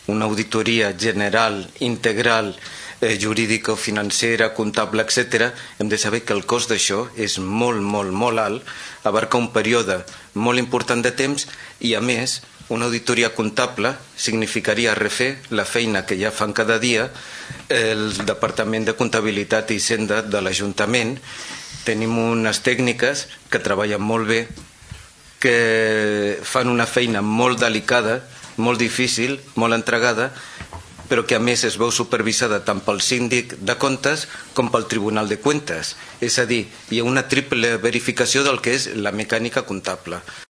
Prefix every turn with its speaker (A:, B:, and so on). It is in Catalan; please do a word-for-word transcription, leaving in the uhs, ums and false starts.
A: una auditoria general, integral, eh, jurídica, financera, comptable, etcètera, hem de saber que el cost d'això és molt, molt, molt alt, abarca un període molt important de temps i, a més, una auditoria comptable significaria refer la feina que ja fan cada dia el Departament de Comptabilitat i Hisenda de l'Ajuntament. Tenim unes tècniques que treballen molt bé, que fan una feina molt delicada, molt difícil, molt entregada, però que a més es veu supervisada tant pel síndic de comptes com pel Tribunal de Cuentas. És a dir, hi ha una triple verificació del que és la mecànica comptable.